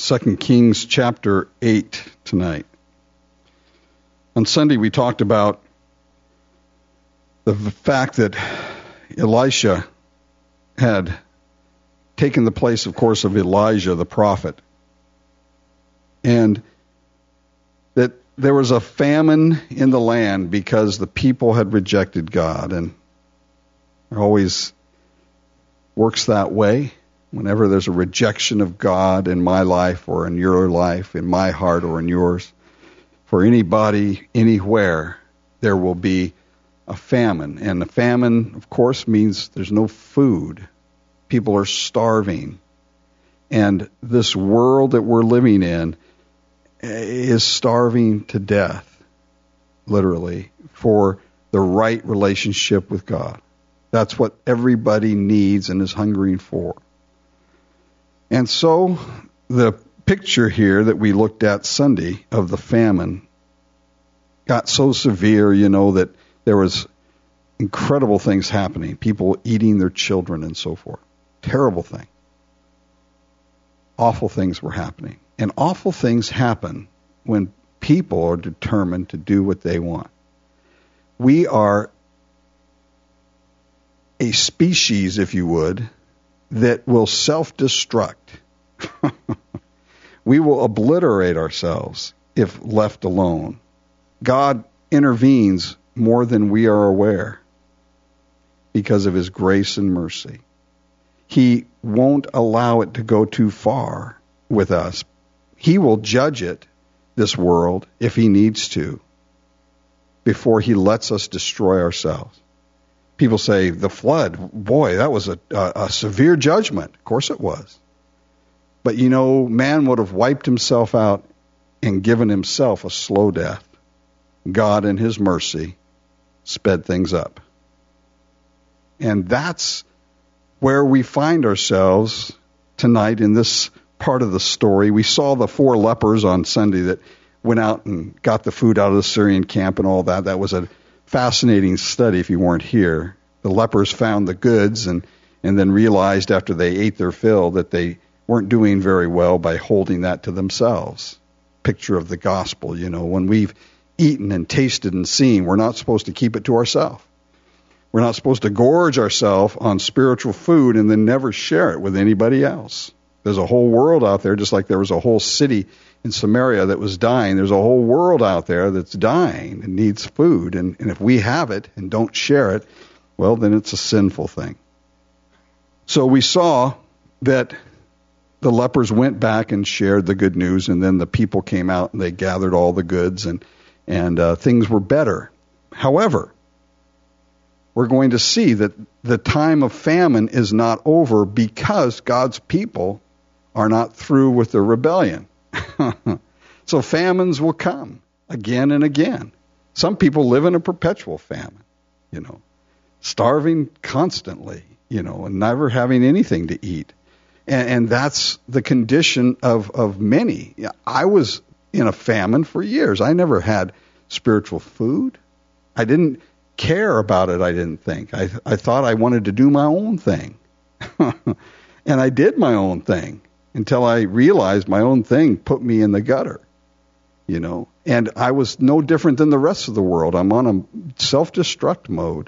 2 Kings chapter 8 tonight. On Sunday we talked about the fact that Elisha had taken the place, of course, of Elijah the prophet, and that there was a famine in the land because the people had rejected God, and it always works that way. Whenever there's a rejection of God in my life or in your life, in my heart or in yours, for anybody, anywhere, there will be a famine. And the famine, of course, means there's no food. People are starving. And this world that we're living in is starving to death, literally, for the right relationship with God. That's what everybody needs and is hungering for. And so the picture here that we looked at Sunday of the famine got so severe, that there was incredible things happening. People eating their children and so forth. Terrible thing. Awful things were happening. And awful things happen when people are determined to do what they want. We are a species, if you would, that will self-destruct. We will obliterate ourselves if left alone. God intervenes more than we are aware because of his grace and mercy. He won't allow it to go too far with us. He will judge it, this world, if he needs to, before he lets us destroy ourselves. People say, the flood, boy, that was a severe judgment. Of course it was. But man would have wiped himself out and given himself a slow death. God, in his mercy, sped things up. And that's where we find ourselves tonight in this part of the story. We saw the 4 lepers on Sunday that went out and got the food out of the Syrian camp and all that. That was a fascinating study if you weren't here. The lepers found the goods and then realized after they ate their fill that they weren't doing very well by holding that to themselves. Picture of the gospel, when we've eaten and tasted and seen, we're not supposed to keep it to ourselves. We're not supposed to gorge ourselves on spiritual food and then never share it with anybody else. There's a whole world out there, just like there was a whole city in Samaria that was dying. There's a whole world out there that's dying and needs food. And if we have it and don't share it, well, then it's a sinful thing. So we saw that the lepers went back and shared the good news, and then the people came out and they gathered all the goods, and things were better. However, we're going to see that the time of famine is not over because God's people are not through with their rebellion. So famines will come again and again. Some people live in a perpetual famine, starving constantly, and never having anything to eat. And that's the condition of many. I was in a famine for years. I never had spiritual food. I didn't care about it, I didn't think. I thought I wanted to do my own thing. And I did my own thing until I realized my own thing put me in the gutter, And I was no different than the rest of the world. I'm on a self-destruct mode.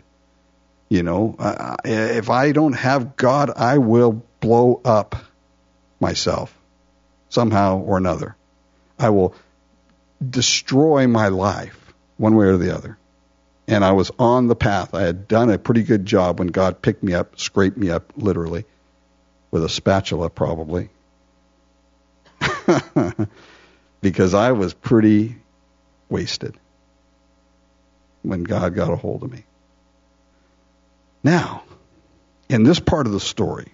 If I don't have God, I will blow up myself somehow or another. I will destroy my life one way or the other. And I was on the path. I had done a pretty good job when God picked me up, scraped me up, literally, with a spatula probably. Because I was pretty wasted when God got a hold of me. Now, in this part of the story,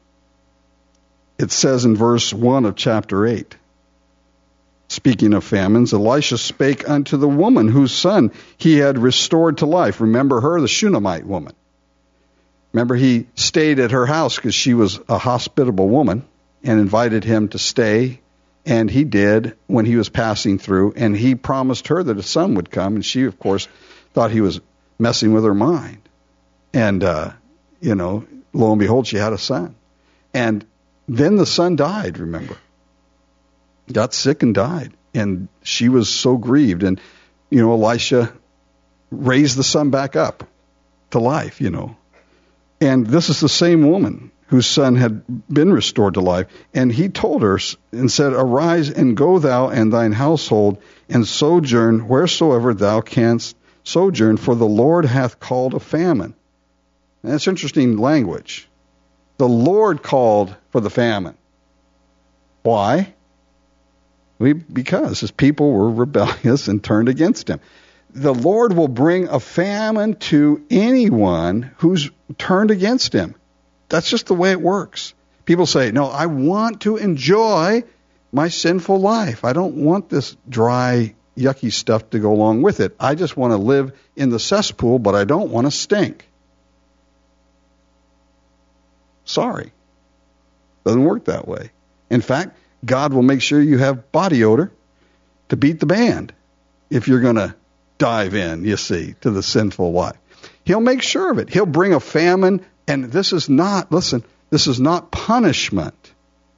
it says in verse 1 of chapter 8, speaking of famines, Elisha spake unto the woman whose son he had restored to life. Remember her, the Shunammite woman. Remember, he stayed at her house because she was a hospitable woman and invited him to stay. And he did when he was passing through. And he promised her that a son would come. And she, of course, thought he was messing with her mind. And, lo and behold, she had a son. And then the son died, remember. got sick and died. And she was so grieved. And, Elisha raised the son back up to life, And this is the same woman whose son had been restored to life. And he told her and said, "Arise and go thou and thine household and sojourn wheresoever thou canst sojourn, for the Lord hath called a famine." And that's interesting language. The Lord called for the famine. Why? Because his people were rebellious and turned against him. The Lord will bring a famine to anyone who's turned against him. That's just the way it works. People say, "No, I want to enjoy my sinful life. I don't want this dry, yucky stuff to go along with it. I just want to live in the cesspool, but I don't want to stink." Sorry. Doesn't work that way. In fact, God will make sure you have body odor to beat the band if you're going to dive in, you see, to the sinful life. He'll make sure of it. He'll bring a famine, and this is not punishment.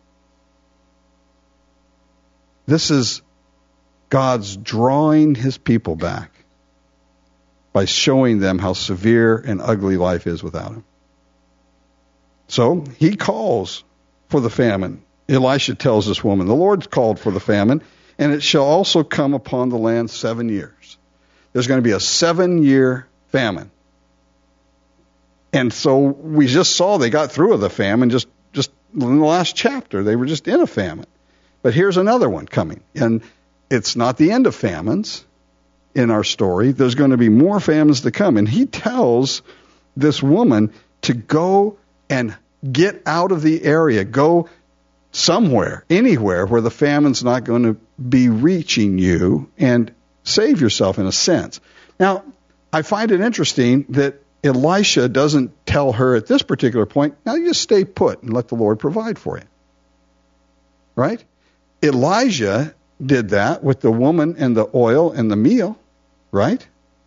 This is God's drawing his people back by showing them how severe and ugly life is without him. So he calls for the famine. Elisha tells this woman, "The Lord's called for the famine, and it shall also come upon the land 7 years." There's going to be a 7-year famine. And so we just saw they got through with the famine just in the last chapter. They were just in a famine. But here's another one coming. And it's not the end of famines in our story. There's going to be more famines to come. And he tells this woman to go and get out of the area. Go somewhere, anywhere where the famine's not going to be reaching you, and save yourself in a sense. Now, I find it interesting that Elisha doesn't tell her at this particular point, "Now you just stay put and let the Lord provide for you." Right? Elijah did that with the woman and the oil and the meal, right?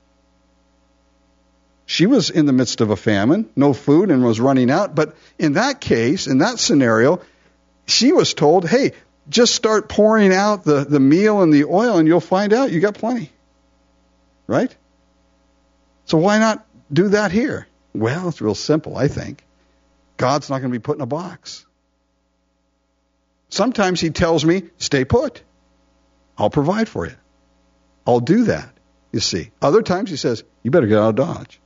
She was in the midst of a famine, no food, and was running out. But in that case, in that scenario, she was told, "Hey, just start pouring out the meal and the oil, and you'll find out you got plenty." Right? So why not do that here? Well, it's real simple, I think. God's not going to be put in a box. Sometimes he tells me, "Stay put. I'll provide for you. I'll do that," you see. Other times he says, "You better get out of Dodge."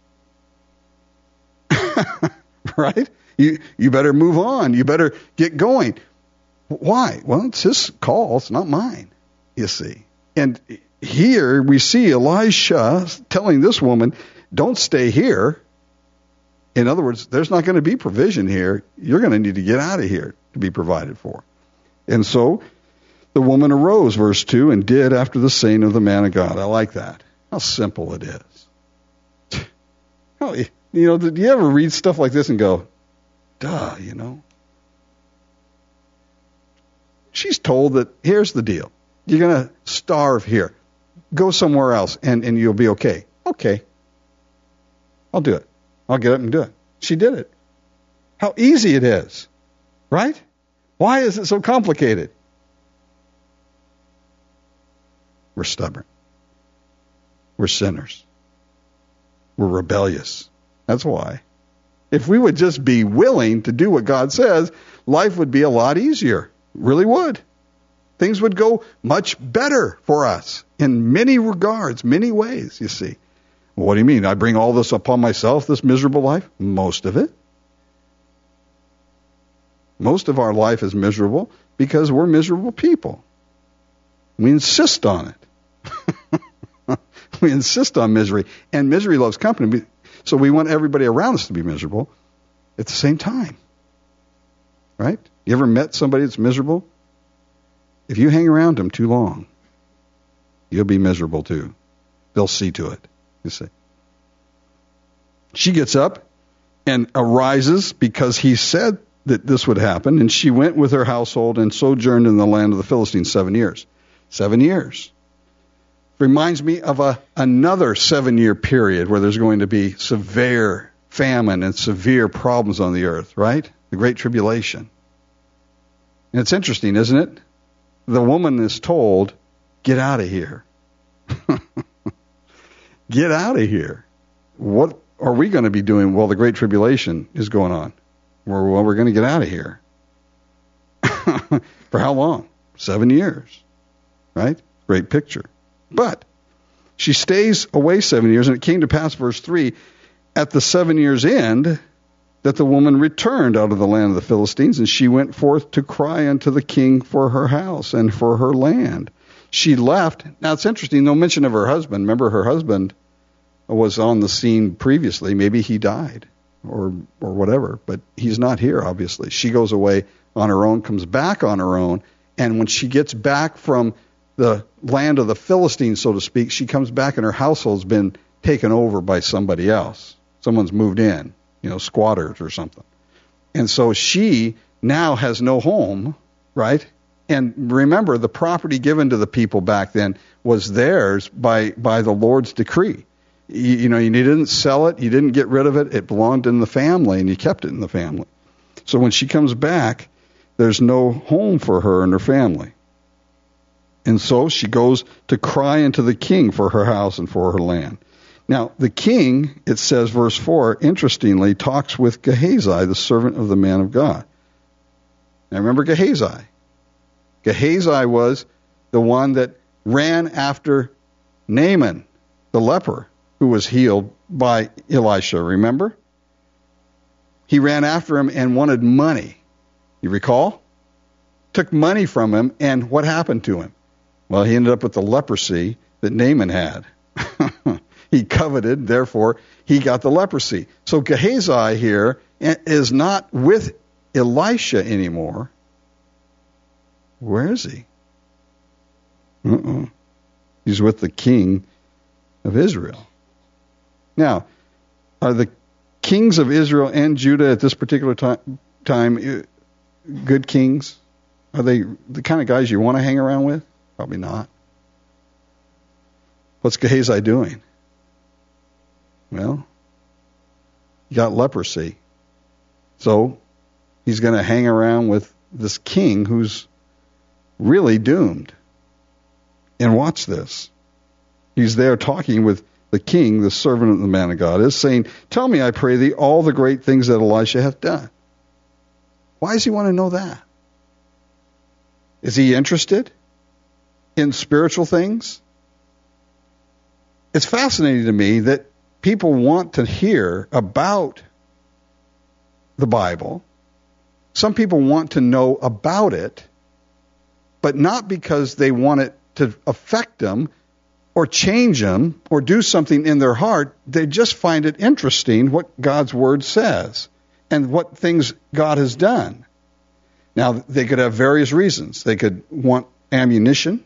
Right? You better move on. You better get going. Why? Well, it's his call. It's not mine, you see. And here we see Elisha telling this woman, "Don't stay here." In other words, there's not going to be provision here. You're going to need to get out of here to be provided for. And so the woman arose, verse 2, and did after the saying of the man of God. I like that. How simple it is. Did you ever read stuff like this and go, duh, She's told that here's the deal. You're going to starve here. Go somewhere else and you'll be okay. Okay. I'll do it. I'll get up and do it. She did it. How easy it is. Right? Why is it so complicated? We're stubborn. We're sinners. We're rebellious. That's why. If we would just be willing to do what God says, life would be a lot easier. Really would. Things would go much better for us in many regards, many ways, you see. Well, what do you mean? I bring all this upon myself, this miserable life? Most of it. Most of our life is miserable because we're miserable people. We insist on it. We insist on misery. And misery loves company. So we want everybody around us to be miserable at the same time. Right? You ever met somebody that's miserable? If you hang around them too long, you'll be miserable too. They'll see to it, you see. She gets up and arises because he said that this would happen, and she went with her household and sojourned in the land of the Philistines 7 years. 7 years. Reminds me of another 7-year period where there's going to be severe famine and severe problems on the earth, right? The Great Tribulation. And it's interesting, isn't it? the woman is told, get out of here. Get out of here. What are we going to be doing while the Great Tribulation is going on? Well, we're going to get out of here. For how long? 7 years. Right? Great picture. But she stays away 7 years, and it came to pass, verse 3, at the 7 years' end, that the woman returned out of the land of the Philistines, and she went forth to cry unto the king for her house and for her land. She left. Now, it's interesting, no mention of her husband. Remember, her husband was on the scene previously. Maybe he died or whatever, but he's not here, obviously. She goes away on her own, comes back on her own, and when she gets back from the land of the Philistines, so to speak, she comes back and her household's been taken over by somebody else. Someone's moved in, squatters or something. And so she now has no home, right? And remember, the property given to the people back then was theirs by the Lord's decree. You didn't sell it, you didn't get rid of it. It belonged in the family, and you kept it in the family. So when she comes back, there's no home for her and her family. And so she goes to cry unto the king for her house and for her land. Now, the king, it says, verse 4, interestingly, talks with Gehazi, the servant of the man of God. Now, remember Gehazi. Gehazi was the one that ran after Naaman, the leper, who was healed by Elisha, remember? He ran after him and wanted money. You recall? Took money from him, and what happened to him? Well, he ended up with the leprosy that Naaman had. He coveted, therefore, he got the leprosy. So Gehazi here is not with Elisha anymore. Where is he? He's with the king of Israel. Now, are the kings of Israel and Judah at this particular time good kings? Are they the kind of guys you want to hang around with? Probably not. What's Gehazi doing? Well, he got leprosy. So he's going to hang around with this king who's really doomed. And watch this. He's there talking with the king, the servant of the man of God, is saying, tell me, I pray thee, all the great things that Elisha hath done. Why does he want to know that? Is he interested in spiritual things? It's fascinating to me that people want to hear about the Bible. Some people want to know about it, but not because they want it to affect them or change them or do something in their heart. They just find it interesting what God's Word says and what things God has done. Now, they could have various reasons. They could want ammunition,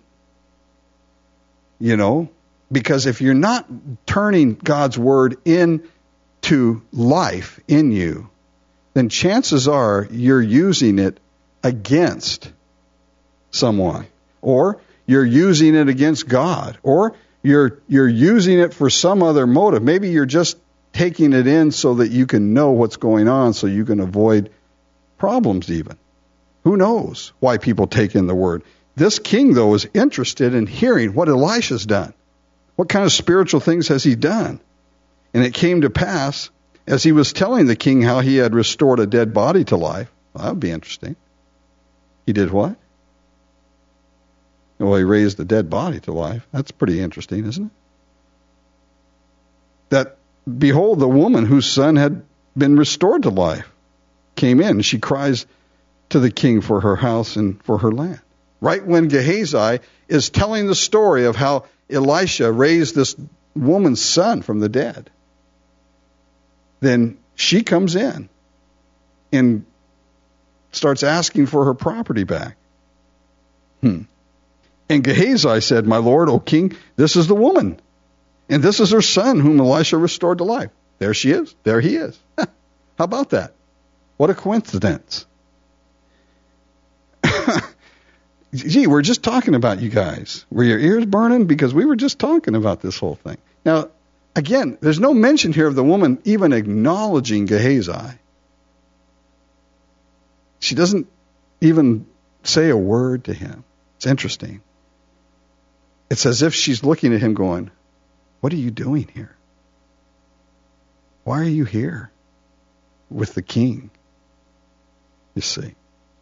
because if you're not turning God's Word into life in you, then chances are you're using it against someone, or you're using it against God, or you're using it for some other motive. Maybe you're just taking it in so that you can know what's going on, so you can avoid problems even. Who knows why people take in the Word? This king, though, is interested in hearing what Elisha's done. What kind of spiritual things has he done? And it came to pass, as he was telling the king how he had restored a dead body to life. Well, that would be interesting. He did what? Well, he raised a dead body to life. That's pretty interesting, isn't it? That, behold, the woman whose son had been restored to life came in. She cries to the king for her house and for her land. Right when Gehazi is telling the story of how Elisha raised this woman's son from the dead, then she comes in and starts asking for her property back. And Gehazi said, my lord, O king, this is the woman, and this is her son whom Elisha restored to life. There she is. There he is. How about that? What a coincidence. Gee, we're just talking about you guys. Were your ears burning? Because we were just talking about this whole thing. Now, again, there's no mention here of the woman even acknowledging Gehazi. She doesn't even say a word to him. It's interesting. It's as if she's looking at him going, what are you doing here? Why are you here with the king? You see.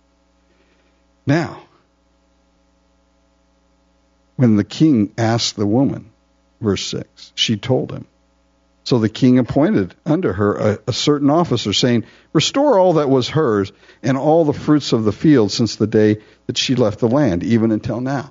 Now, when the king asked the woman, verse 6, she told him. So the king appointed unto her a certain officer, saying, restore all that was hers and all the fruits of the field since the day that she left the land, even until now.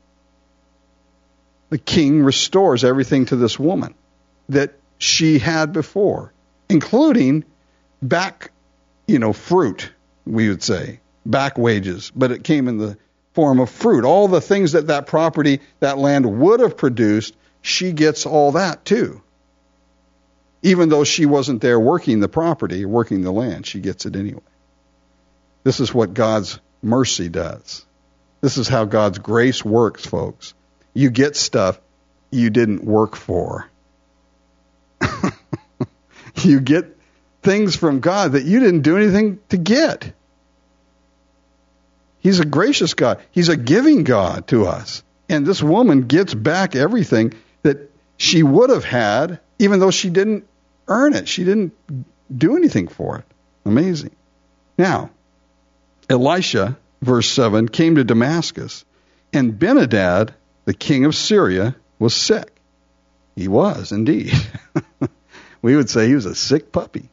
The king restores everything to this woman that she had before, including back, fruit, we would say, back wages, but it came in the form of fruit. All the things that property, that land would have produced, she gets all that too. Even though she wasn't there working the property, working the land, she gets it anyway. This is what God's mercy does. This is how God's grace works, folks. You get stuff you didn't work for. You get things from God that you didn't do anything to get. He's a gracious God. He's a giving God to us. And this woman gets back everything that she would have had, even though she didn't earn it. She didn't do anything for it. Amazing. Now, Elisha, verse 7, came to Damascus, and Ben-Hadad, the king of Syria, was sick. He was, indeed. We would say he was a sick puppy.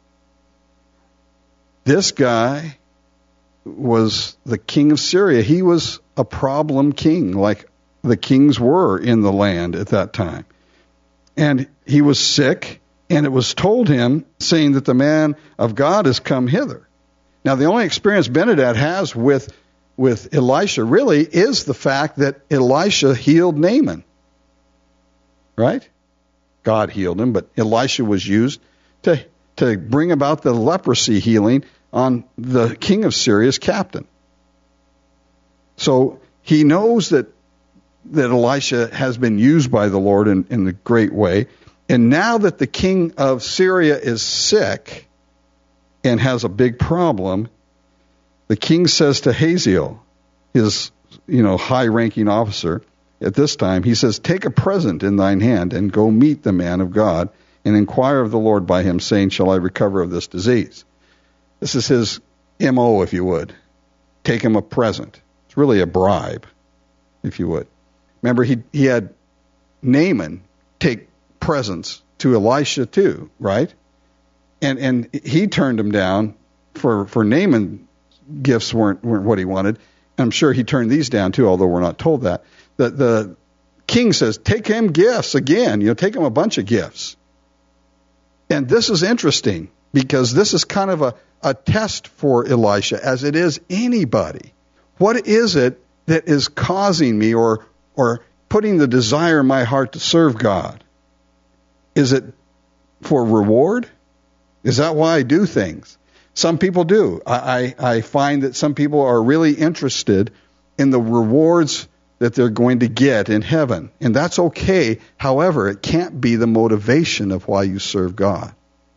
This guy was the king of Syria. He was a problem king, like the kings were in the land at that time. And he was sick, and it was told him, saying that the man of God has come hither. Now, the only experience Ben-Hadad has with Elisha really is the fact that Elisha healed Naaman. Right? God healed him, but Elisha was used to bring about the leprosy healing on the king of Syria's captain. So he knows that Elisha has been used by the Lord in a great way. And now that the king of Syria is sick and has a big problem, the king says to Hazael, his high-ranking officer at this time, he says, take a present in thine hand and go meet the man of God and inquire of the Lord by him, saying, shall I recover of this disease? This is his M.O., if you would. Take him a present. It's really a bribe, if you would. Remember, he had Naaman take presents to Elisha too, right? And he turned him down for Naaman. Gifts weren't what he wanted. I'm sure he turned these down too, although we're not told that. The king says, take him gifts again. Take him a bunch of gifts. And this is interesting because this is kind of a test for Elisha, as it is anybody. What is it that is causing me or putting the desire in my heart to serve God? Is it for reward? Is that why I do things? Some people do. I find that some people are really interested in the rewards that they're going to get in heaven. And that's okay. However, it can't be the motivation of why you serve God.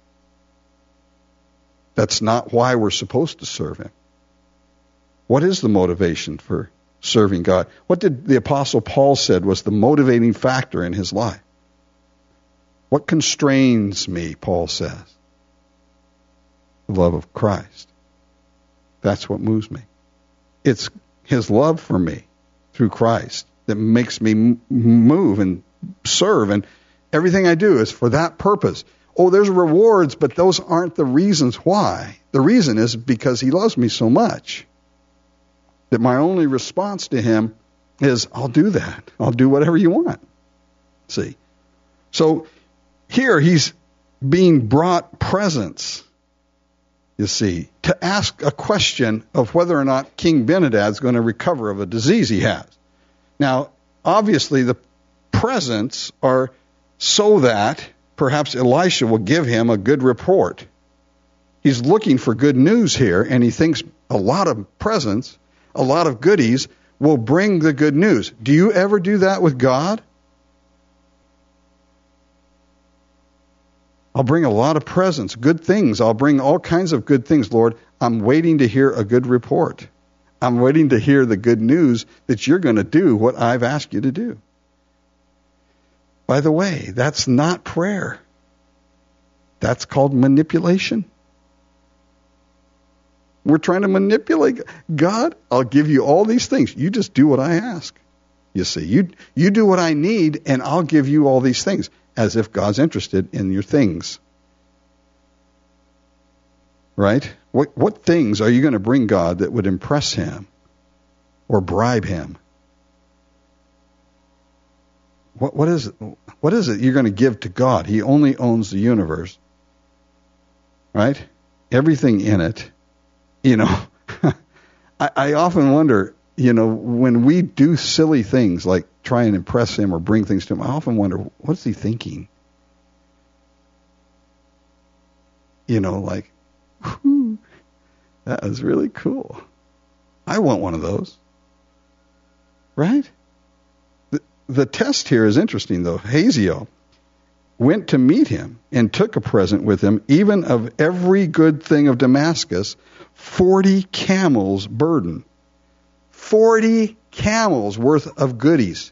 That's not why we're supposed to serve him. What is the motivation for serving God? What did the Apostle Paul said was the motivating factor in his life? What constrains me, Paul says? The love of Christ. That's what moves me. It's his love for me through Christ that makes me move and serve, and everything I do is for that purpose. Oh, there's rewards, but those aren't the reasons why. The reason is because he loves me so much that my only response to him is, I'll do that. I'll do whatever you want. See? So here he's being brought presents, you see, to ask a question of whether or not King Ben-Hadad is going to recover of a disease he has. Now, obviously, the presents are so that perhaps Elisha will give him a good report. He's looking for good news here, and he thinks a lot of presents, a lot of goodies will bring the good news. Do you ever do that with God? I'll bring a lot of presents, good things. I'll bring all kinds of good things, Lord. I'm waiting to hear a good report. I'm waiting to hear the good news that you're going to do what I've asked you to do. By the way, that's not prayer. That's called manipulation. We're trying to manipulate God. I'll give you all these things. You just do what I ask. You see, you do what I need, and I'll give you all these things, as if God's interested in your things. Right? What things are you going to bring God that would impress him or bribe him? What is it you're going to give to God? He only owns the universe. Right? Everything in it. You know, I often wonder, you know, when we do silly things like try and impress him or bring things to him, I often wonder, what's he thinking? You know, like, whew, that was really cool. I want one of those. Right? The test here is interesting, though. Hazael went to meet him and took a present with him, even of every good thing of Damascus, 40 camels' burden. 40 camels worth of goodies.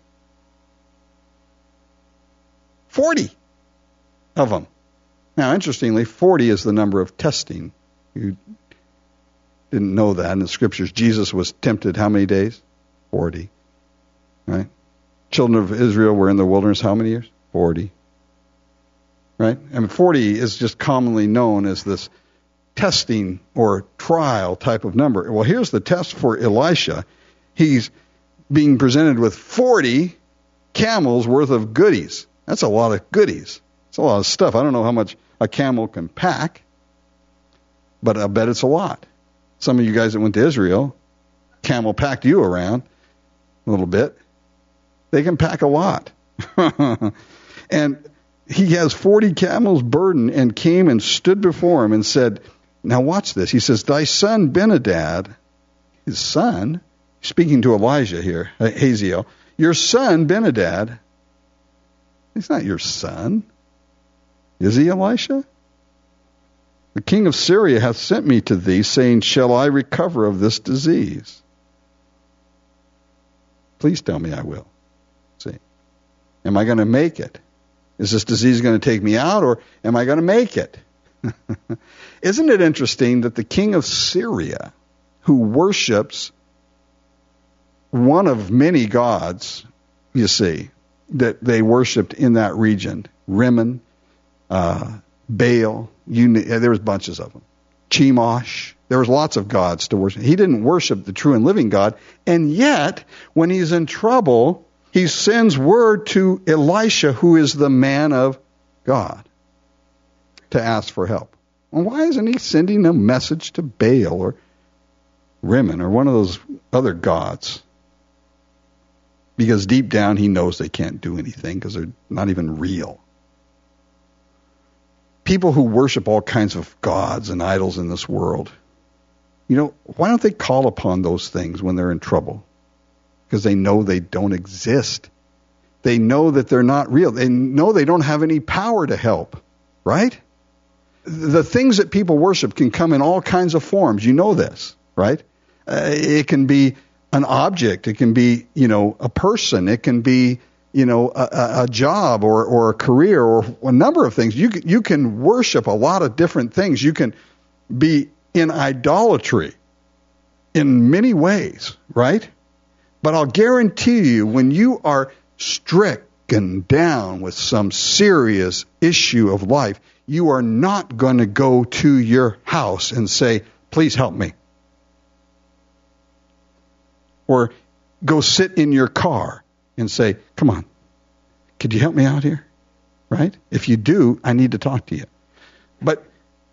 40 of them. Now, interestingly, 40 is the number of testing. You didn't know that in the scriptures. Jesus was tempted how many days? 40. Right? Children of Israel were in the wilderness how many years? 40. Right? And 40 is just commonly known as this testing or trial type of number. Well, here's the test for Elisha. He's being presented with 40 camels worth of goodies. That's a lot of goodies. It's a lot of stuff. I don't know how much a camel can pack, but I bet it's a lot. Some of you guys that went to Israel, camel packed you around a little bit. They can pack a lot. And he has 40 camels burden and came and stood before him and said, now watch this. He says, thy son Ben-Hadad, his son, speaking to Elijah here, Hazael, your son Ben-Hadad, he's not your son. Is he, Elisha? The king of Syria hath sent me to thee, saying, shall I recover of this disease? Please tell me I will. See, am I going to make it? Is this disease going to take me out, or am I going to make it? Isn't it interesting that the king of Syria, who worships one of many gods, you see, that they worshipped in that region, Rimmon, Baal, there was bunches of them, Chemosh, there was lots of gods to worship. He didn't worship the true and living God, and yet, when he's in trouble, he sends word to Elisha, who is the man of God, to ask for help. Well, why isn't he sending a message to Baal or Rimmon or one of those other gods? Because deep down he knows they can't do anything because they're not even real. People who worship all kinds of gods and idols in this world, you know, why don't they call upon those things when they're in trouble? Because they know they don't exist. They know that they're not real. They know they don't have any power to help, right? The things that people worship can come in all kinds of forms. You know this, right? It can be an object. It can be, you know, a person. It can be, you know, a job or a career or a number of things. You can worship a lot of different things. You can be in idolatry in many ways, right? But I'll guarantee you, when you are stricken down with some serious issue of life, you are not going to go to your house and say, please help me. Or go sit in your car and say, come on, could you help me out here? Right? If you do, I need to talk to you. But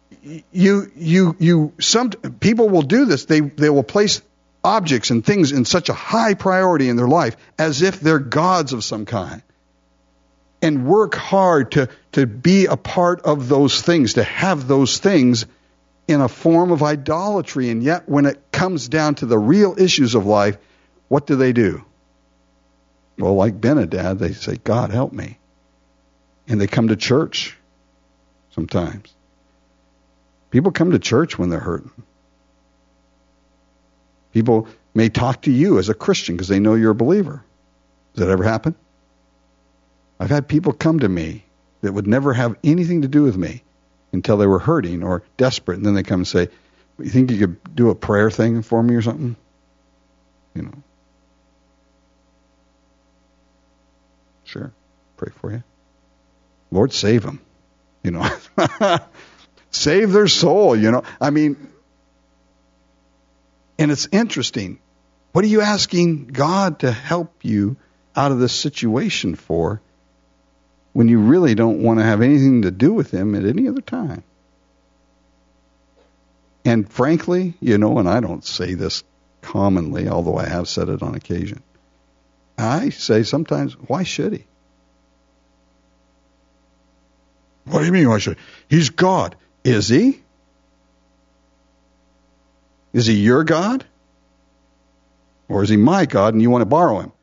some people will do this. They will place objects and things in such a high priority in their life as if they're gods of some kind, and work hard to be a part of those things, to have those things in a form of idolatry. And yet when it comes down to the real issues of life, what do? Well, like Ben-Hadad, they say, God, help me. And they come to church sometimes. People come to church when they're hurting. People may talk to you as a Christian because they know you're a believer. Does that ever happen? I've had people come to me that would never have anything to do with me until they were hurting or desperate, and then they come and say, you think you could do a prayer thing for me or something? You know. Sure. Pray for you. Lord, save them. You know. Save their soul, you know. I mean, and it's interesting. What are you asking God to help you out of this situation for when you really don't want to have anything to do with him at any other time? And frankly, you know, and I don't say this commonly, although I have said it on occasion, I say sometimes, why should he? What do you mean, why should he? He's God. Is he? Is he your God? Or is he my God and you want to borrow him?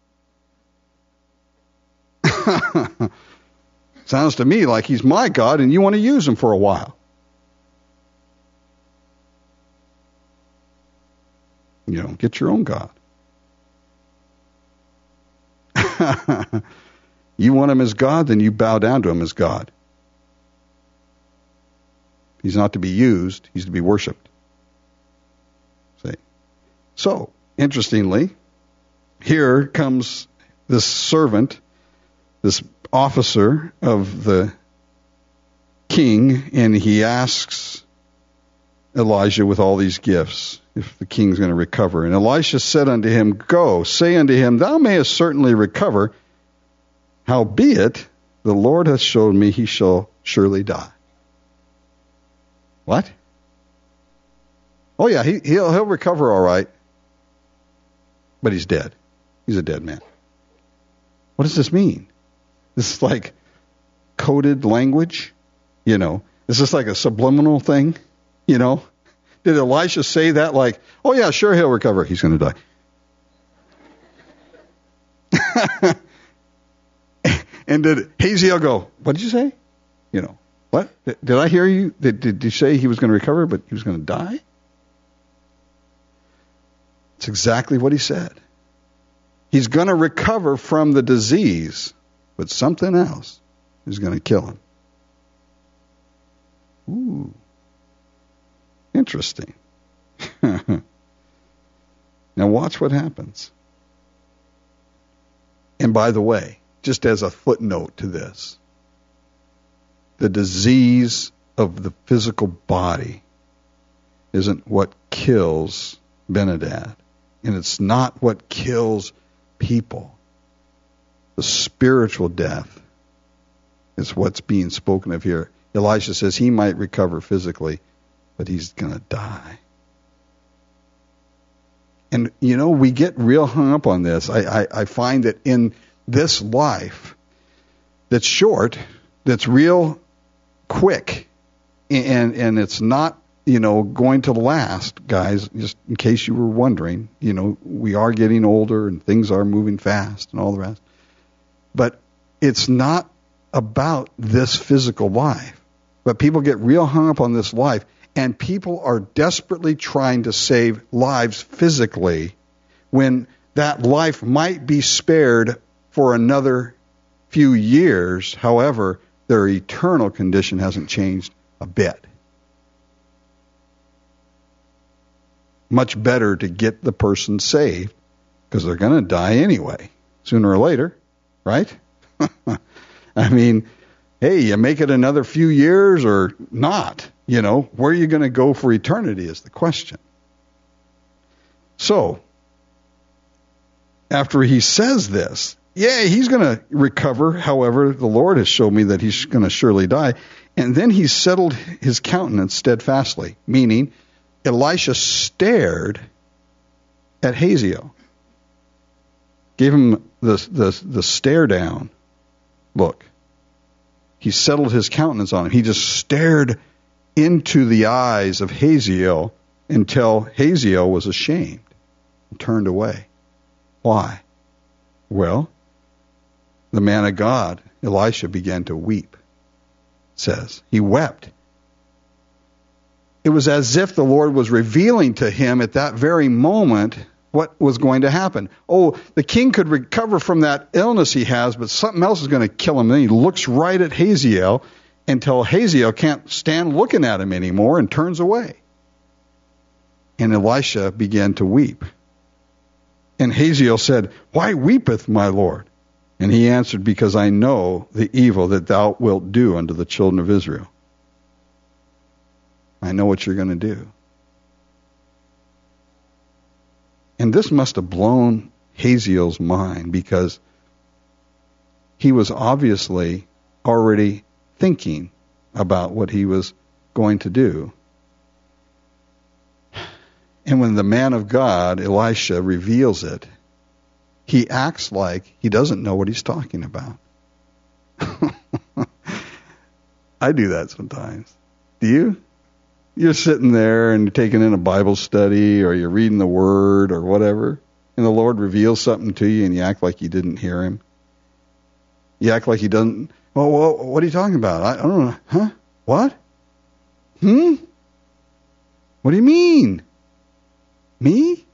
Sounds to me like he's my God and you want to use him for a while. You know, get your own God. You want him as God, then you bow down to him as God. He's not to be used, he's to be worshipped. See? So, interestingly, here comes this servant, this officer of the king, and he asks Elijah with all these gifts if the king's going to recover. And Elisha said unto him, Go, say unto him, Thou mayest certainly recover. Howbeit, the Lord hath showed me he shall surely die. What? Oh yeah, he'll recover all right. But he's dead. He's a dead man. What does this mean? This is like coded language, you know. Is this like a subliminal thing, you know? Did Elisha say that like, oh yeah, sure he'll recover. He's going to die. And did Hazael go, what did you say? You know, what? Did I hear you? Did you say he was going to recover, but he was going to die? It's exactly what he said. He's going to recover from the disease, but something else is going to kill him. Ooh. Interesting. Now watch what happens. And by the way, just as a footnote to this, the disease of the physical body isn't what kills Benadad, and it's not what kills people. The spiritual death is what's being spoken of here. Elisha says he might recover physically, but he's going to die. And, you know, we get real hung up on this. I find that in this life that's short, that's real quick, and it's not, you know, going to last, guys, just in case you were wondering, you know, we are getting older and things are moving fast and all the rest. But it's not about this physical life. But people get real hung up on this life, and people are desperately trying to save lives physically when that life might be spared for another few years. However, their eternal condition hasn't changed a bit. Much better to get the person saved because they're going to die anyway, sooner or later, right? I mean, hey, you make it another few years or not, you know, where are you going to go for eternity is the question. So, after he says this, yeah, he's going to recover. However, the Lord has shown me that he's going to surely die. And then he settled his countenance steadfastly, meaning Elisha stared at Hazael, gave him the stare down look. He settled his countenance on him. He just stared into the eyes of Hazael until Hazael was ashamed and turned away. Why? Well, the man of God, Elisha, began to weep. It says he wept. It was as if the Lord was revealing to him at that very moment what was going to happen. Oh, the king could recover from that illness he has, but something else is going to kill him. Then he looks right at Hazael until Hazael can't stand looking at him anymore and turns away. And Elisha began to weep. And Hazael said, "Why weepeth my Lord?" And he answered, "Because I know the evil that thou wilt do unto the children of Israel." I know what you're going to do. And this must have blown Hazael's mind, because he was obviously already thinking about what he was going to do. And when the man of God, Elisha, reveals it, he acts like he doesn't know what he's talking about. I do that sometimes. Do you? You're sitting there and you're taking in a Bible study, or you're reading the Word or whatever, and the Lord reveals something to you and you act like you didn't hear him. You act like he doesn't. Well, what are you talking about? I don't know. Huh? What? What do you mean? Me?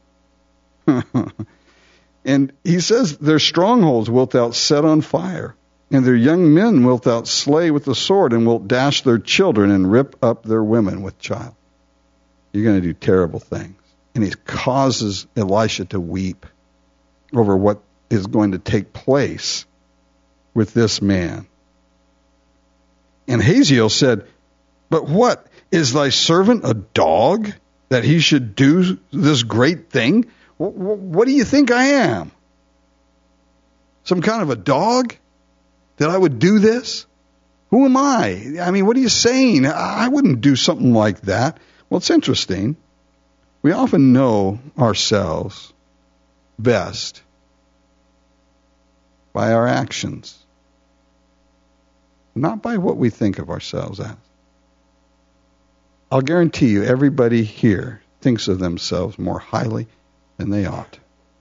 And he says, "Their strongholds wilt thou set on fire, and their young men wilt thou slay with the sword, and wilt dash their children and rip up their women with child." You're going to do terrible things. And he causes Elisha to weep over what is going to take place with this man. And Hazael said, "But what, is thy servant a dog, that he should do this great thing? What do you think I am? Some kind of a dog, that I would do this? Who am I? I mean, what are you saying? I wouldn't do something like that." Well, it's interesting. We often know ourselves best by our actions, not by what we think of ourselves as. I'll guarantee you, everybody here thinks of themselves more highly than they ought.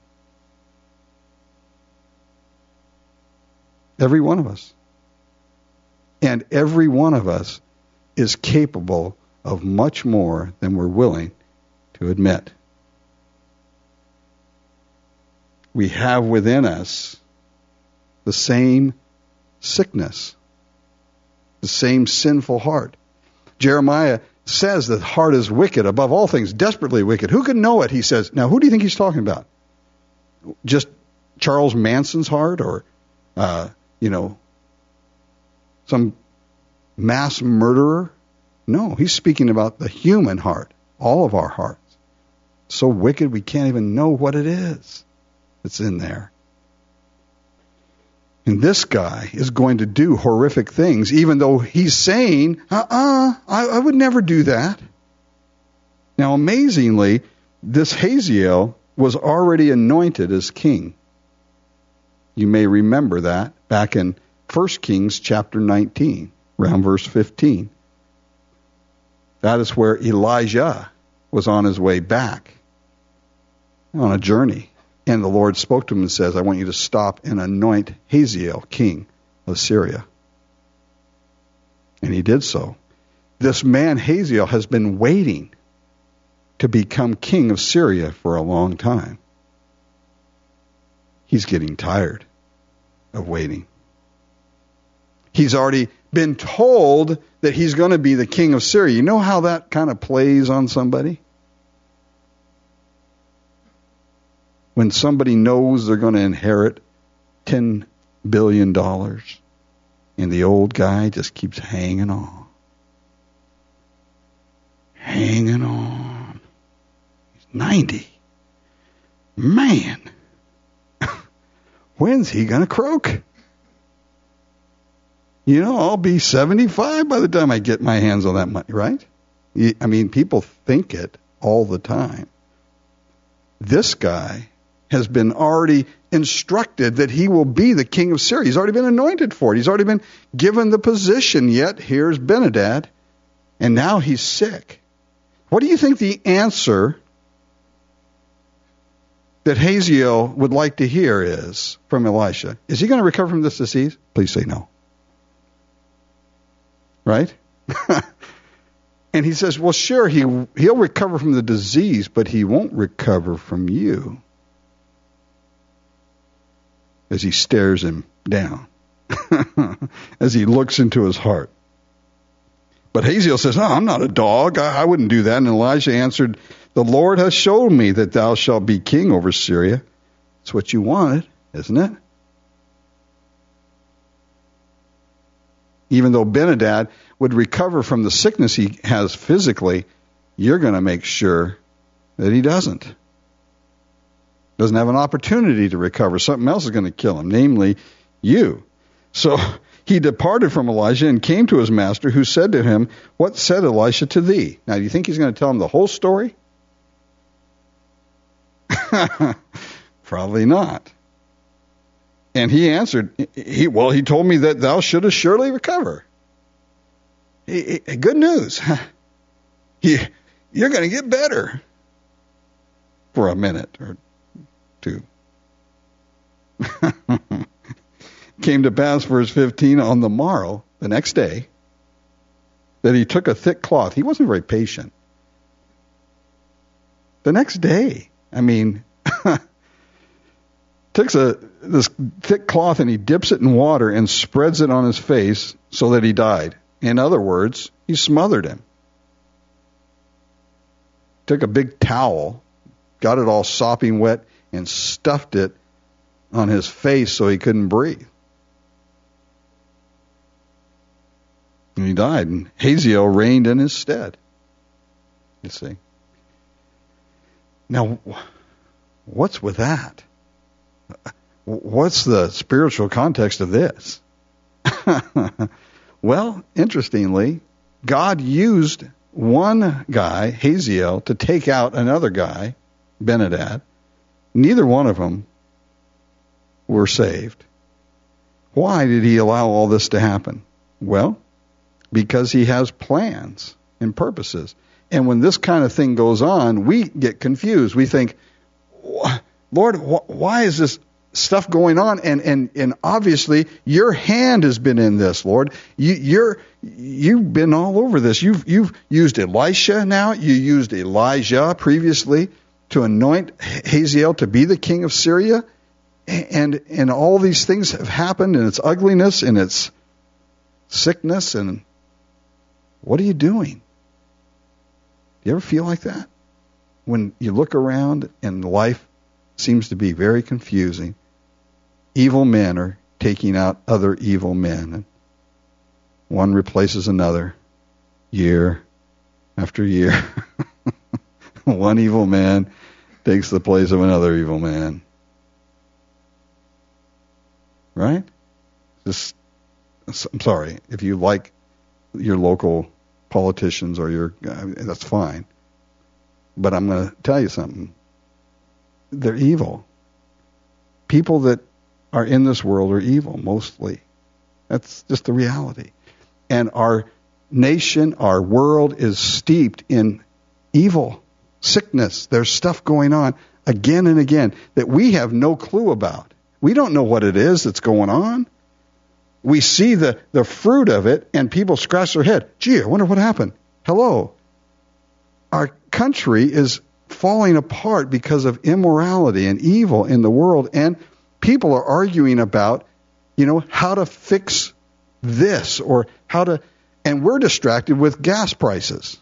Every one of us. And every one of us is capable of much more than we're willing to admit. We have within us the same sickness, the same sinful heart. Jeremiah says that the heart is wicked, above all things, desperately wicked. Who can know it, he says. Now, who do you think he's talking about? Just Charles Manson's heart, or, some mass murderer? No, he's speaking about the human heart, all of our hearts. So wicked we can't even know what it is that's in there. And this guy is going to do horrific things, even though he's saying, I would never do that. Now, amazingly, this Hazael was already anointed as king. You may remember that back in 1 Kings chapter 19, around verse 15. That is where Elijah was on his way back on a journey. And the Lord spoke to him and says, "I want you to stop and anoint Hazael, king of Syria." And he did so. This man, Hazael, has been waiting to become king of Syria for a long time. He's getting tired of waiting. He's already been told that he's going to be the king of Syria. You know how that kind of plays on somebody? When somebody knows they're going to inherit $10 billion, and the old guy just keeps hanging on. Hanging on. He's 90. Man, when's he going to croak? I'll be 75 by the time I get my hands on that money, right? I mean, people think it all the time. This guy has been already instructed that he will be the king of Syria. He's already been anointed for it. He's already been given the position. Yet here's Ben-Hadad, and now he's sick. What do you think the answer that Hazael would like to hear is from Elisha? Is he going to recover from this disease? Please say no. Right? And he says, well, sure, he'll recover from the disease, but he won't recover from you. As he stares him down, as he looks into his heart. But Hazael says, no, I'm not a dog. I wouldn't do that. And Elijah answered, the Lord has showed me that thou shalt be king over Syria. It's what you wanted, isn't it? Even though Ben-Hadad would recover from the sickness he has physically, you're going to make sure that he doesn't have an opportunity to recover. Something else is going to kill him, namely you. So he departed from Elijah and came to his master, who said to him, what said Elisha to thee? Now, do you think he's going to tell him the whole story? Probably not. And he answered, he told me that thou shouldest surely recover. Good news. You're going to get better for a minute or two. Came to pass, verse 15, on the morrow, the next day, that he took a thick cloth. He wasn't very patient. The next day, takes this thick cloth and he dips it in water and spreads it on his face so that he died. In other words, he smothered him. Took a big towel, got it all sopping wet, and stuffed it on his face so he couldn't breathe. And he died, and Hazael reigned in his stead. You see. Now, what's with that? What's the spiritual context of this? Well, interestingly, God used one guy, Hazael, to take out another guy, Ben-Hadad. Neither one of them were saved. Why did he allow all this to happen? Well, because he has plans and purposes. And when this kind of thing goes on, we get confused. We think, Lord, why is this stuff going on? And obviously, your hand has been in this, Lord. You've been all over this. You've used Elisha now. You used Elijah previously to anoint Hazael to be the king of Syria. And all these things have happened, and its ugliness and its sickness. And what are you doing? Do you ever feel like that? When you look around and life seems to be very confusing. Evil men are taking out other evil men. And one replaces another year after year. One evil man takes the place of another evil man. Right? I'm sorry, if you like your local politicians or that's fine. But I'm going to tell you something. They're evil. People that are in this world are evil, mostly. That's just the reality. And our nation, our world is steeped in evil, sickness. There's stuff going on again and again that we have no clue about. We don't know what it is that's going on. We see the fruit of it, and people scratch their head. Gee, I wonder what happened. Hello. Our country is falling apart because of immorality and evil in the world, and people are arguing about, how to fix this or and we're distracted with gas prices.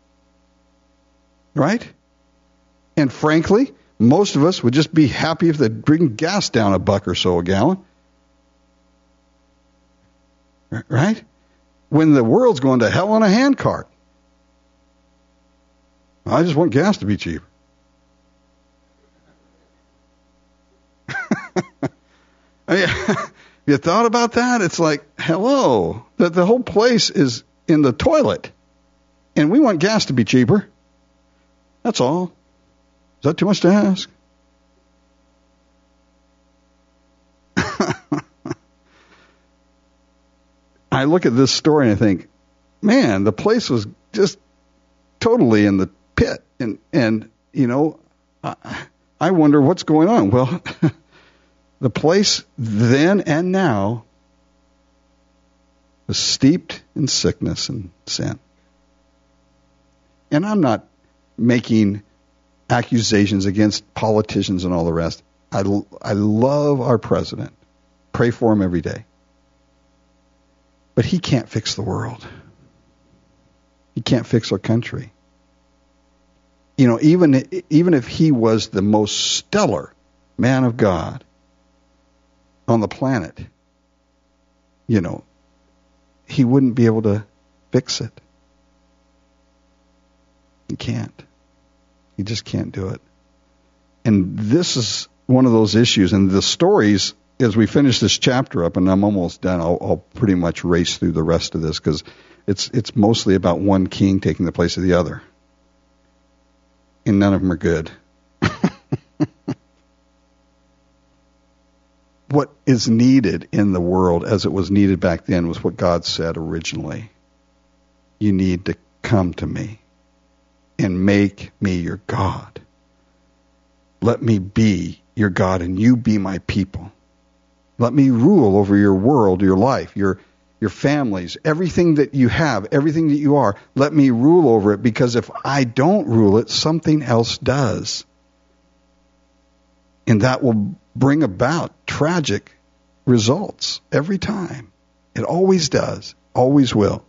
Right? And frankly, most of us would just be happy if they'd bring gas down $1 or so a gallon. Right? When the world's going to hell on a handcart. I just want gas to be cheap. You thought about that? It's like, hello, that the whole place is in the toilet, and we want gas to be cheaper. That's all. Is that too much to ask? I look at this story and I think, man, the place was just totally in the pit. And I wonder what's going on. Well, the place then and now is steeped in sickness and sin. And I'm not making accusations against politicians and all the rest. I love our president. Pray for him every day. But he can't fix the world. He can't fix our country. You know, even if he was the most stellar man of God on the planet, you know, he wouldn't be able to fix it. He can't. He just can't do it. And this is one of those issues. And the stories, as we finish this chapter up, and I'm almost done, I'll pretty much race through the rest of this because it's mostly about one king taking the place of the other. And none of them are good. What is needed in the world as it was needed back then was what God said originally. You need to come to me and make me your God. Let me be your God and you be my people. Let me rule over your world, your life, your families, everything that you have, everything that you are. Let me rule over it, because if I don't rule it, something else does. And that will bring about tragic results every time. It always does, always will.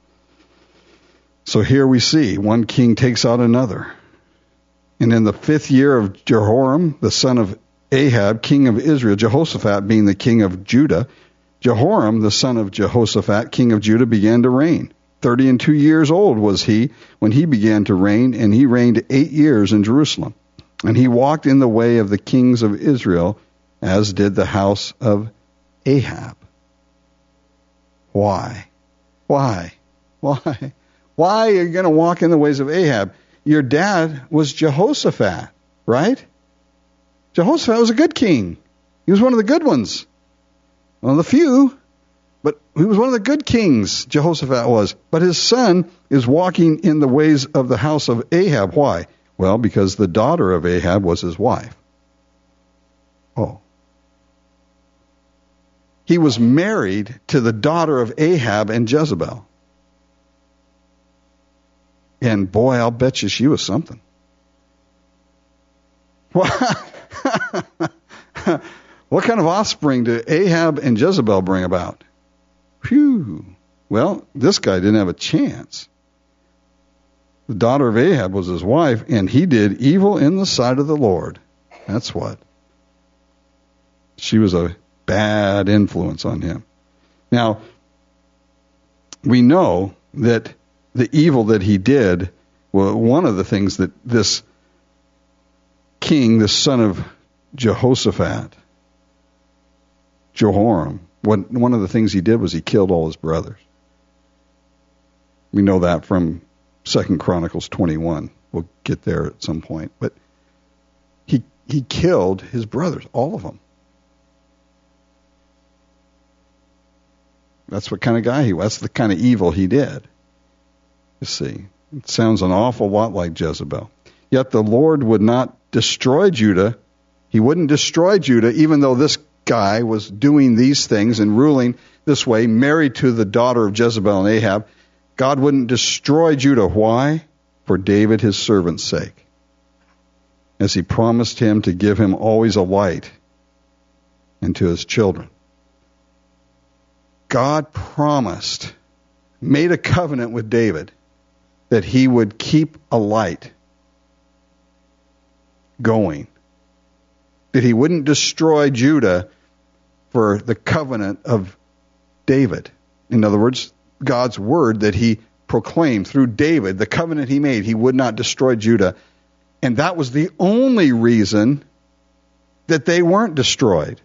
So here we see one king takes out another. And in the 5th year of Jehoram, the son of Ahab, king of Israel, Jehoshaphat being the king of Judah, Jehoram, the son of Jehoshaphat, king of Judah, began to reign. 32 years old was he when he began to reign, and he reigned 8 years in Jerusalem. And he walked in the way of the kings of Israel, as did the house of Ahab. Why? Why? Why? Why are you going to walk in the ways of Ahab? Your dad was Jehoshaphat, right? Jehoshaphat was a good king. He was one of the good ones. One of the few, but he was one of the good kings, Jehoshaphat was. But his son is walking in the ways of the house of Ahab. Why? Well, because the daughter of Ahab was his wife. Oh. He was married to the daughter of Ahab and Jezebel. And boy, I'll bet you she was something. What kind of offspring do Ahab and Jezebel bring about? Phew. Well, this guy didn't have a chance. The daughter of Ahab was his wife, and he did evil in the sight of the Lord. That's what. She was a bad influence on him. Now, we know that the evil that he did, well, one of the things that this king, the son of Jehoshaphat, Jehoram, one of the things he did was he killed all his brothers. We know that from 2 Chronicles 21. We'll get there at some point. But he killed his brothers, all of them. That's what kind of guy he was. That's the kind of evil he did. You see, it sounds an awful lot like Jezebel. Yet the Lord would not destroy Judah. He wouldn't destroy Judah, even though this guy was doing these things and ruling this way, married to the daughter of Jezebel and Ahab. God wouldn't destroy Judah. Why? For David, his servant's sake. As he promised him to give him always a light, and to his children. God promised, made a covenant with David, that he would keep a light going. That he wouldn't destroy Judah for the covenant of David. In other words, God's word that he proclaimed through David, the covenant he made, he would not destroy Judah. And that was the only reason that they weren't destroyed.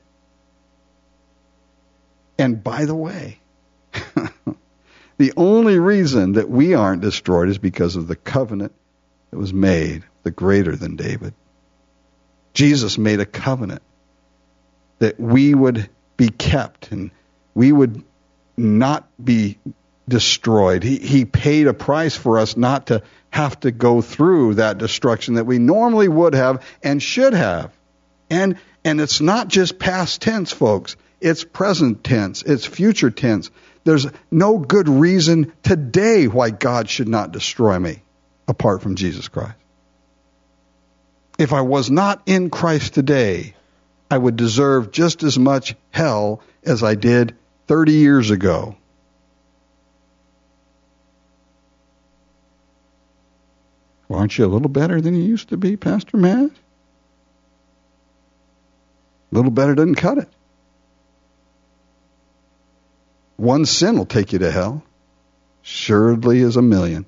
And by the way, the only reason that we aren't destroyed is because of the covenant that was made, the greater than David. Jesus made a covenant that we would be kept and we would not be destroyed. He paid a price for us not to have to go through that destruction that we normally would have and should have. And it's not just past tense, folks. It's present tense. It's future tense. There's no good reason today why God should not destroy me. apart from Jesus Christ. If I was not in Christ today, I would deserve just as much hell as I did 30 years ago. Well, aren't you a little better than you used to be, Pastor Matt? A little better doesn't cut it. One sin will take you to hell. Surely as a million.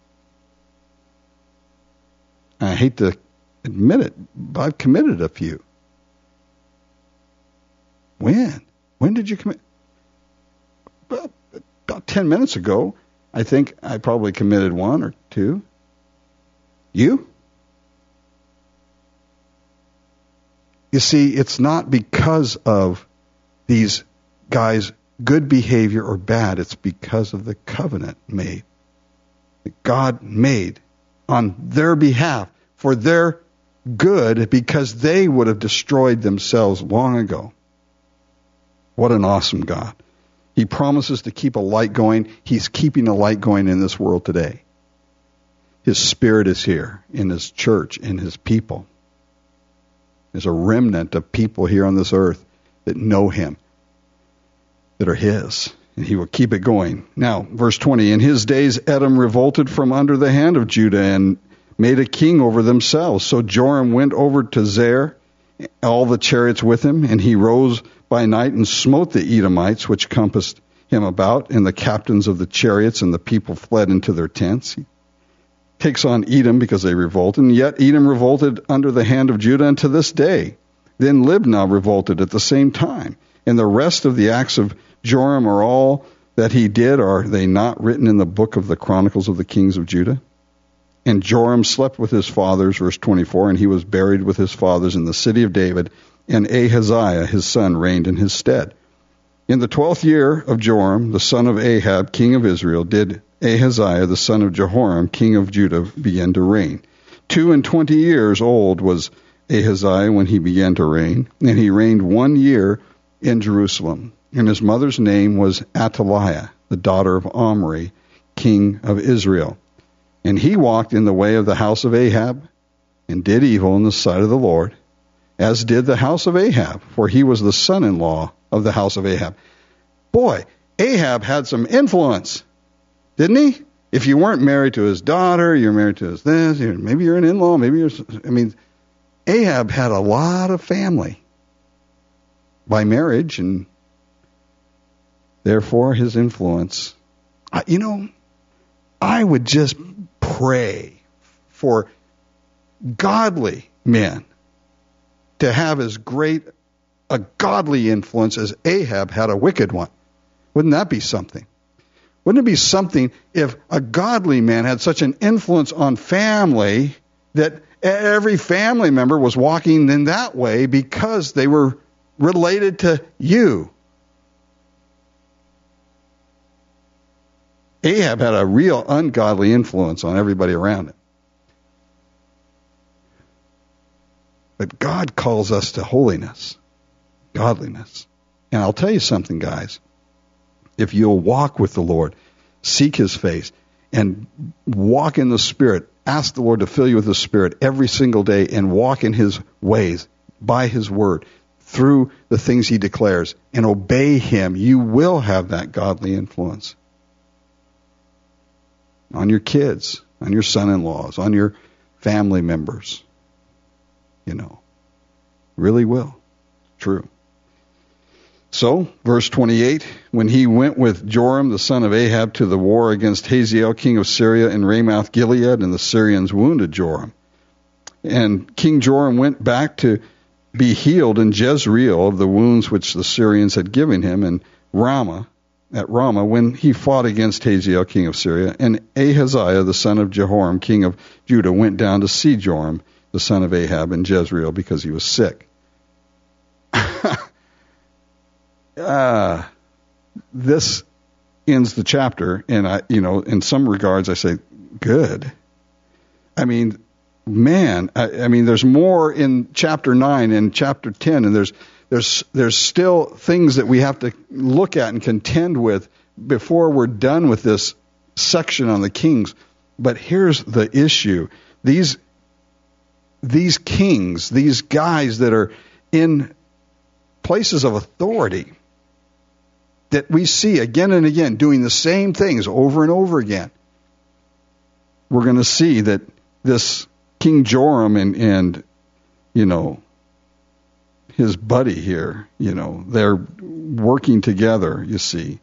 I hate to admit it, but I've committed a few. When? When did you commit? Well, about 10 minutes ago, I think I probably committed one or two. You? You see, it's not because of these guys' good behavior or bad. It's because of the covenant made. That God made on their behalf for their good, because they would have destroyed themselves long ago. What an awesome God. He promises to keep a light going. He's keeping a light going in this world today. His Spirit is here in His church, in His people. There's a remnant of people here on this earth that know Him, that are His, and He will keep it going. Now, verse 20, in his days Edom revolted from under the hand of Judah and made a king over themselves. So Joram went over to Zair, all the chariots with him, and he rose by night and smote the Edomites, which compassed him about, and the captains of the chariots, and the people fled into their tents. He takes on Edom because they revolted, and yet Edom revolted under the hand of Judah unto this day. Then Libnah revolted at the same time. And the rest of the acts of Joram, are all that he did, are they not written in the book of the Chronicles of the Kings of Judah? And Joram slept with his fathers, verse 24, and he was buried with his fathers in the city of David, and Ahaziah his son reigned in his stead. In the 12th year of Joram, the son of Ahab, king of Israel, did Ahaziah, the son of Jehoram, king of Judah, begin to reign. 22 years old was Ahaziah when he began to reign, and he reigned 1 year in Jerusalem. And his mother's name was Athaliah, the daughter of Omri, king of Israel. And he walked in the way of the house of Ahab, and did evil in the sight of the Lord, as did the house of Ahab, for he was the son-in-law of the house of Ahab. Boy, Ahab had some influence, didn't he? If you weren't married to his daughter, you're married to his this, maybe you're an in-law, Ahab had a lot of family by marriage, and therefore his influence. I would just pray for godly men to have as great a godly influence as Ahab had a wicked one. Wouldn't that be something? Wouldn't it be something if a godly man had such an influence on family that every family member was walking in that way because they were related to you? Ahab had a real ungodly influence on everybody around him. But God calls us to holiness, godliness. And I'll tell you something, guys. If you'll walk with the Lord, seek His face, and walk in the Spirit, ask the Lord to fill you with the Spirit every single day and walk in His ways, by His word, through the things He declares, and obey Him, you will have that godly influence on your kids, on your son-in-laws, on your family members. Really will. True. So, verse 28, when he went with Joram, the son of Ahab, to the war against Hazael, king of Syria, in Ramoth Gilead, and the Syrians wounded Joram. And King Joram went back to be healed in Jezreel of the wounds which the Syrians had given him in Ramah, when he fought against Hazael, king of Syria. And Ahaziah, the son of Jehoram, king of Judah, went down to see Joram, the son of Ahab, in Jezreel, because he was sick. This ends the chapter, and in some regards, I say, good. There's more in chapter 9 and chapter 10, and there's still things that we have to look at and contend with before we're done with this section on the kings. But here's the issue. These kings, these guys that are in places of authority that we see again and again doing the same things over and over again, we're going to see that this King Joram and his buddy here, they're working together, you see.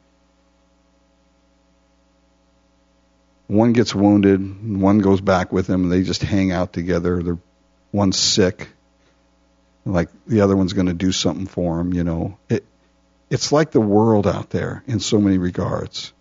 One gets wounded, one goes back with him, and they just hang out together. One's sick, like the other one's going to do something for him, It's like the world out there in so many regards.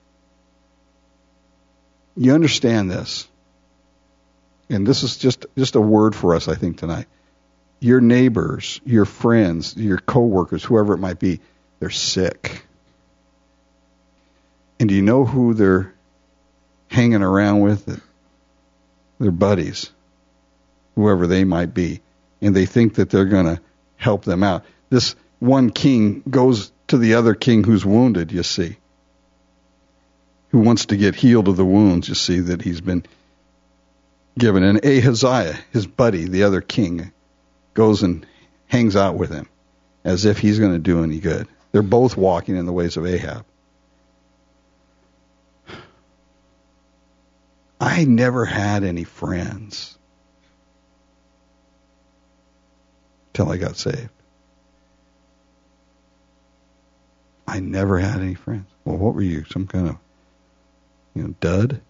You understand this, and this is just a word for us, I think, tonight. Your neighbors, your friends, your coworkers, whoever it might be, they're sick. And do you know who they're hanging around with? Their buddies, whoever they might be. And they think that they're going to help them out. This one king goes to the other king who's wounded, you see, who wants to get healed of the wounds, you see, that he's been given. And Ahaziah, his buddy, the other king, goes and hangs out with him as if he's going to do any good. They're both walking in the ways of Ahab. I never had any friends till I got saved. I never had any friends. Well, what were you? Some kind of, dud?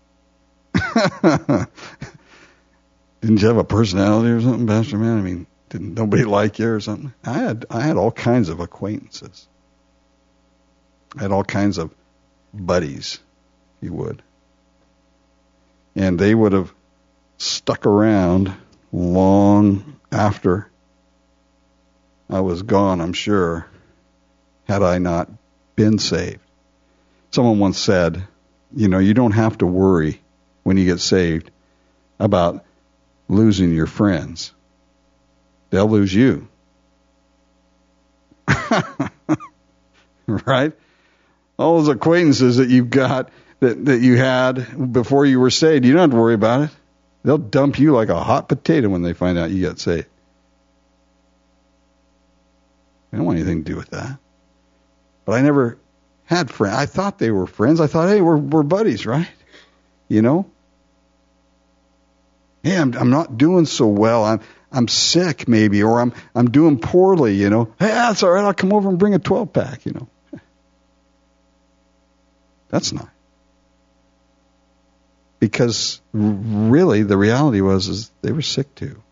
Didn't you have a personality or something, Pastor Man? I mean, didn't nobody like you or something? I had all kinds of acquaintances. I had all kinds of buddies, if you would. And they would have stuck around long after I was gone, I'm sure, had I not been saved. Someone once said, you don't have to worry when you get saved about losing your friends. They'll lose you. Right? All those acquaintances that you've got, that you had before you were saved, you don't have to worry about it. They'll dump you like a hot potato when they find out you got saved. I don't want anything to do with that. But I never had friends. I thought they were friends. I thought, hey, we're buddies, right? Hey, I'm not doing so well. I'm sick maybe, or I'm doing poorly, Hey, that's all right. I'll come over and bring a 12-pack, That's not. Because really the reality is they were sick too.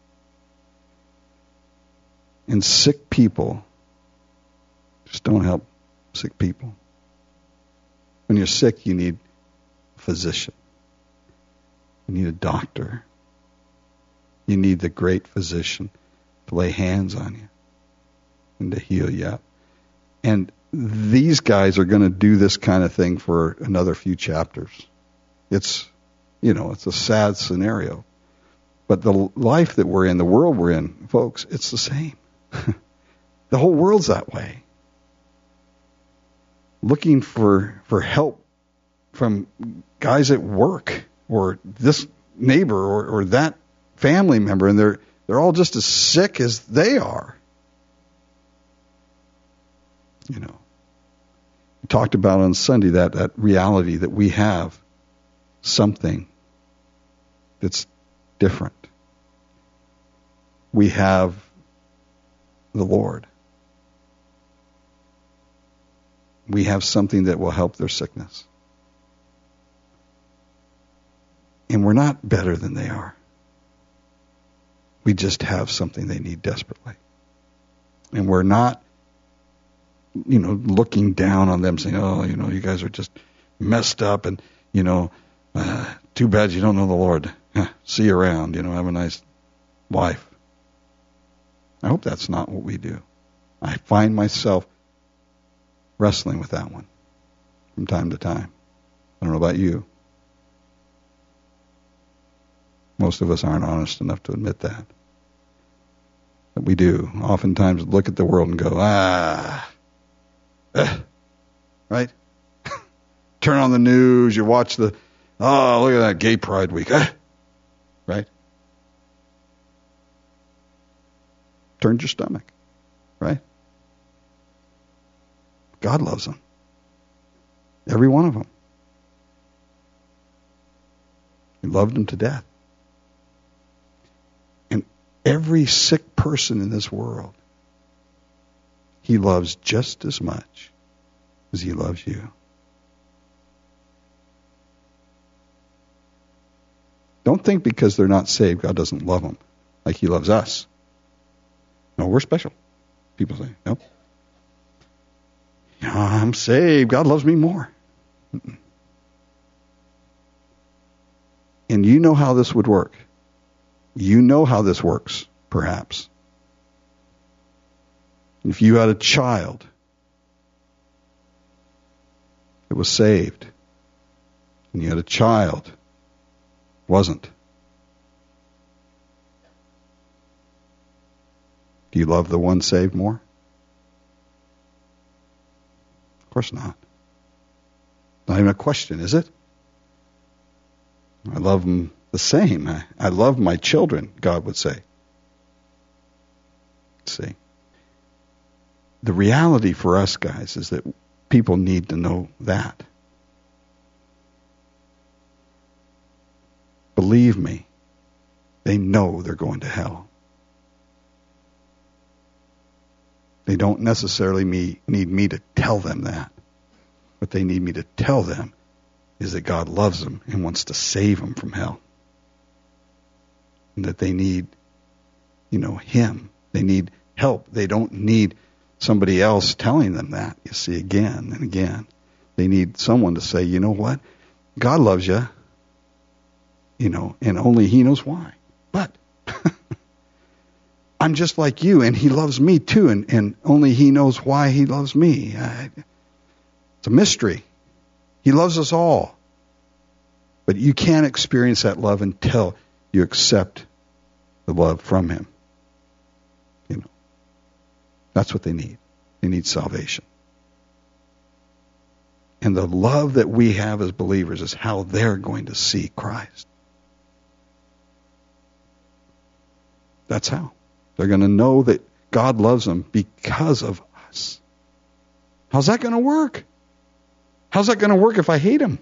And sick people just don't help sick people. When you're sick, you need a physician. You need a doctor. You need the great physician to lay hands on you and to heal you up. And these guys are going to do this kind of thing for another few chapters. It's a sad scenario. But the life that we're in, the world we're in, folks, it's the same. The whole world's that way. Looking for help from guys at work or this neighbor or that family member, and they're all just as sick as they are. We talked about on Sunday that reality that we have something that's different. We have the Lord. We have something that will help their sickness. And we're not better than they are. We just have something they need desperately. And we're not, looking down on them saying, oh, you guys are just messed up and, too bad you don't know the Lord. See you around, have a nice life. I hope that's not what we do. I find myself wrestling with that one from time to time. I don't know about you. Most of us aren't honest enough to admit that. But we do. Oftentimes look at the world and go, right? Turn on the news, you watch the Oh, look at that gay pride week. Right? Turned your stomach. Right? God loves them. Every one of them. He loved them to death. And every sick person in this world, He loves just as much as He loves you. Don't think because they're not saved, God doesn't love them like He loves us. No, we're special. People say, nope. I'm saved. God loves me more. Mm-mm. And you know how this would work. You know how this works, perhaps. If you had a child that was saved, and you had a child wasn't, do you love the one saved more? Of course not. Not even a question, is it? I love them the same. I love my children, God would say. See, the reality for us, guys, is that people need to know that. Believe me, they know they're going to hell. They don't necessarily need me to tell them that. What they need me to tell them is that God loves them and wants to save them from hell. And that they need, Him. They need help. They don't need somebody else telling them that, you see, again and again. They need someone to say, you know what? God loves you, and only He knows why. But I'm just like you, and He loves me too, and only He knows why He loves me. It's a mystery. He loves us all. But you can't experience that love until you accept the love from Him. That's what they need. They need salvation. And the love that we have as believers is how they're going to see Christ. That's how. They're going to know that God loves them because of us. How's that going to work? How's that going to work if I hate Him?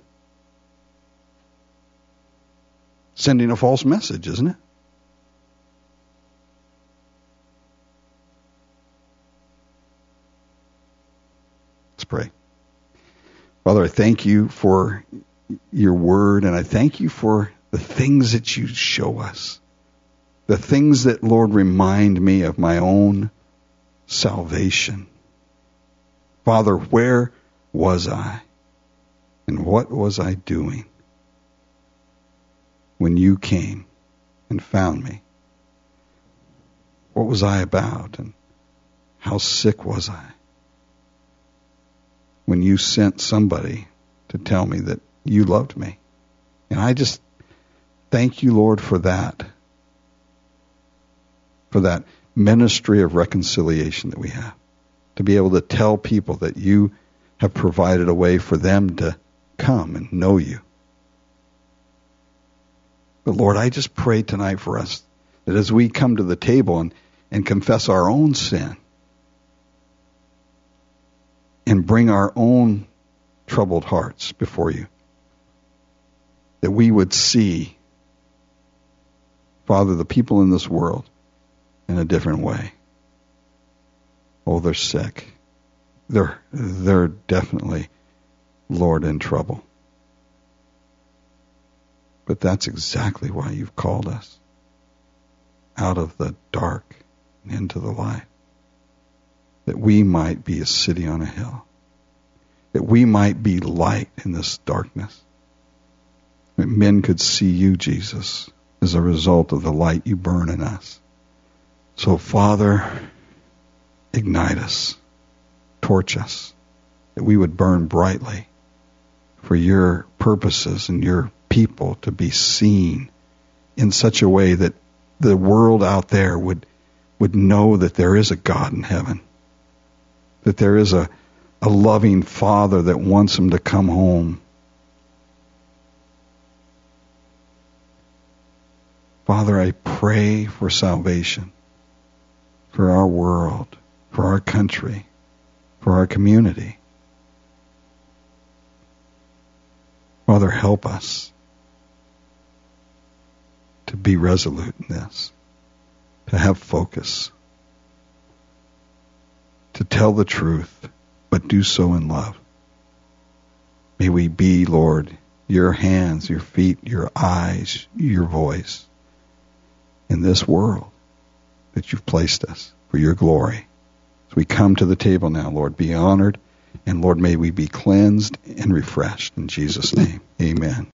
Sending a false message, isn't it? Let's pray. Father, I thank You for Your word, and I thank You for the things that You show us. The things that, Lord, remind me of my own salvation. Father, where was I? And what was I doing when You came and found me? What was I about, and how sick was I when You sent somebody to tell me that You loved me? And I just thank You, Lord, for that ministry of reconciliation that we have, to be able to tell people that You have provided a way for them to come and know You. But Lord, I just pray tonight for us that as we come to the table and confess our own sin and bring our own troubled hearts before You, that we would see, Father, the people in this world in a different way. Oh, they're sick. They're definitely, Lord, in trouble. But that's exactly why You've called us out of the dark and into the light. That we might be a city on a hill. That we might be light in this darkness. That men could see You, Jesus, as a result of the light You burn in us. So, Father, ignite us. Torch us. That we would burn brightly for Your purposes and Your people to be seen in such a way that the world out there would know that there is a God in heaven, that there is a loving Father that wants them to come home, Father, I pray for salvation for our world, for our country, for our community. Father, help us to be resolute in this, to have focus, to tell the truth, but do so in love. May we be, Lord, your hands, your feet, your eyes, your voice in this world that you've placed us for your glory. As we come to the table now, Lord, be honored, and Lord, may we be cleansed and refreshed. In Jesus' name, amen.